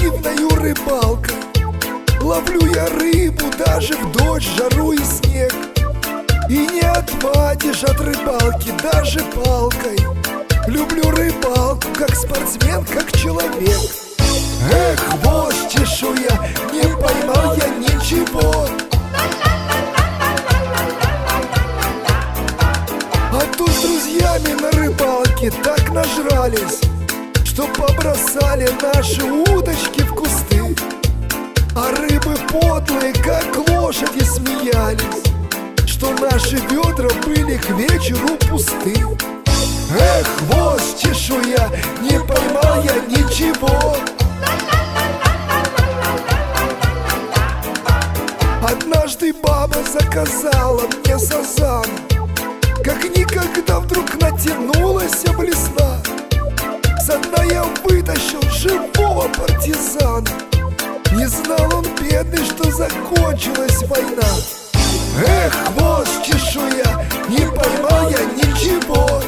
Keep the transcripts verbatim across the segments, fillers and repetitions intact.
спортивною рыбалкой. Ловлю я рыбу даже в дождь, жару и снег. И не отвадишь от рыбалки даже палкой. Люблю рыбалку как спортсмен, как человек. Эх, хвост чешуя, не поймал я ничего. А тут с друзьями на рыбалке так нажрались, что побросали наши удочки в кусты. А рыбы подлые, как лошади, смеялись, что наши ведра были к вечеру пусты. Эх, хвост чешуя, не поймал я ничего. Однажды баба заказала мне сазана, как никогда вдруг натянулась блесна. Со дна я вытащил живого партизана. Не знал он, бедный, что закончилась война. Эх, хвост чешуя, не поймал я ничего.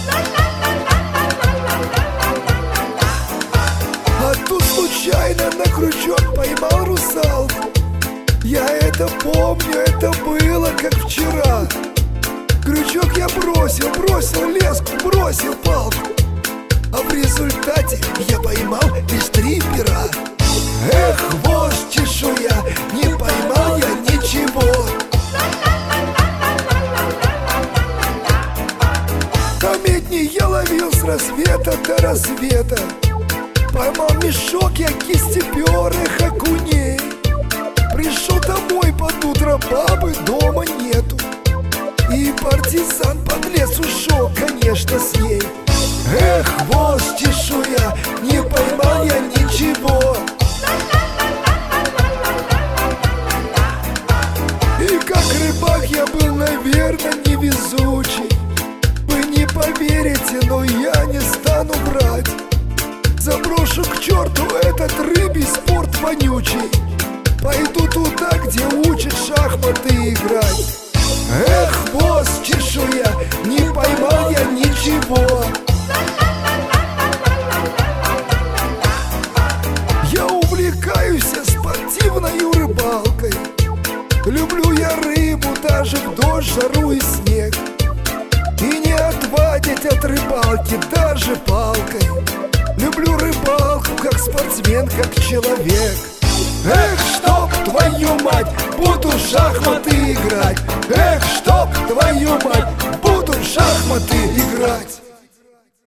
А тут случайно на крючок поймал русалку. Я это помню, это было как вчера. Крючок я бросил, бросил леску, бросил палку, а в результате я поймал лишь три пера. Эх, хвост чешуя, не поймал я ничего. На медни я ловил с рассвета до рассвета. Поймал мешок я кистеперых окуней. Пришел домой под утро, бабы дома нету. И партизан под лес ушел, конечно, с ней. Эх, хвост чешуя, не поймал я ничего. И как рыбак я был, наверное, невезучий. Вы не поверите, но я не стану врать. Заброшу к черту этот рыбий спорт вонючий. Пойду туда, где учат шахматы играть. Эх, хвост чешуя, не поймал я ничего. Я увлекаюсь спортивною рыбалкой. Люблю я рыбу даже в дождь, жару и снег. И не отвадить от рыбалки даже палкой. Люблю рыбалку как спортсмен, как человек. Эх, чтоб твою мать, буду в шахматы играть. Эх, чтоб твою мать, буду в шахматы играть.